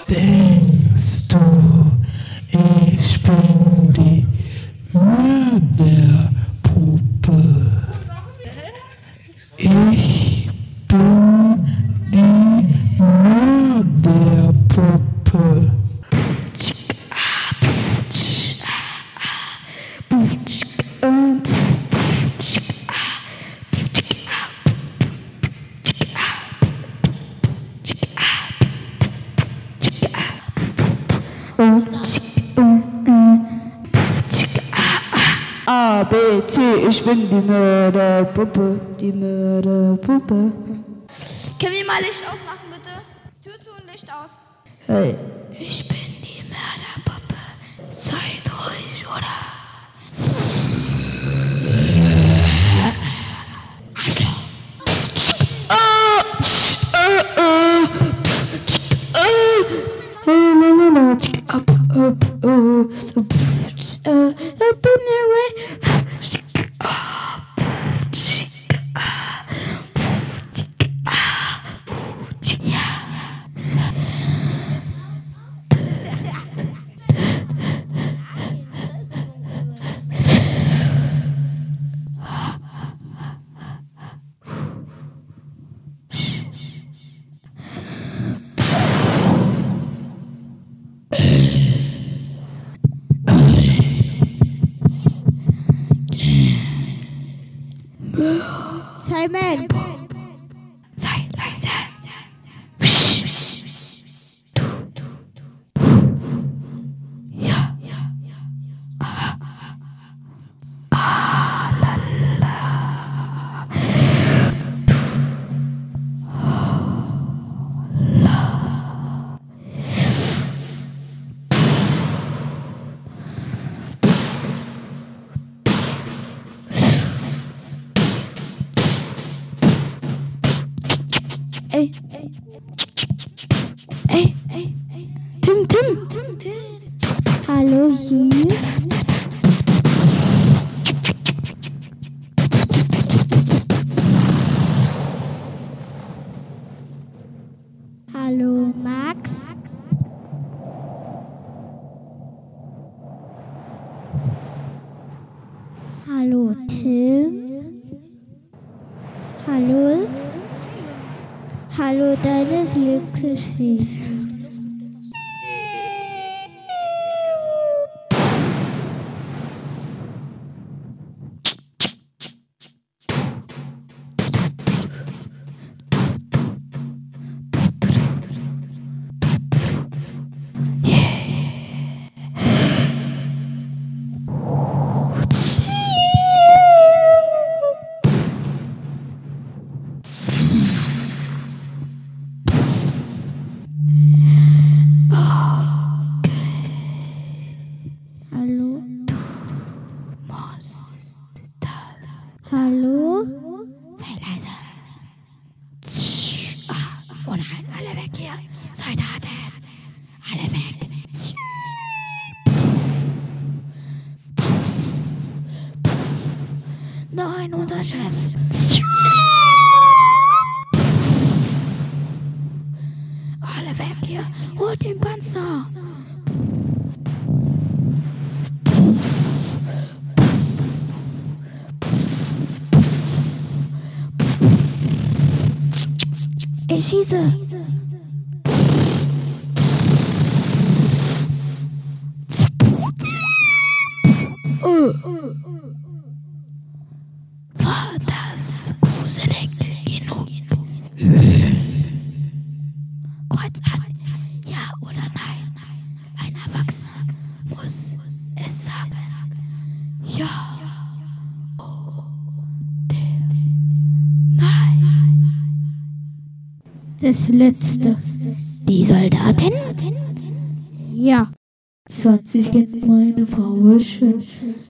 Denkst du, ich bin die Mörderpuppe? Ich bin die Mörderpuppe. A, B, C, ich bin die Mörderpuppe, die Mörderpuppe. Können wir mal Licht ausmachen, bitte? Tür zu und Licht aus. Hey, ich bin die Mörderpuppe. Seid ruhig, oder? Simon! Sei leise. Ja. Ey. Tim. Hallo, hier. Hallo, Max. Hallo, Tim. Hallo, deine Glücksgeschichte. Hallo? Sei leise. Oh nein, alle weg hier. Soldaten, alle weg. Nein, unser Chef. Alle weg hier. Holt den Panzer. Ich schieße. War das gruselig genug? Kreuz an. Ja oder nein? Ein Erwachsener muss es sagen. Ja. Nein. Das letzte. Die Soldatin? Ja. 20 Cent, meine Frau ist schön.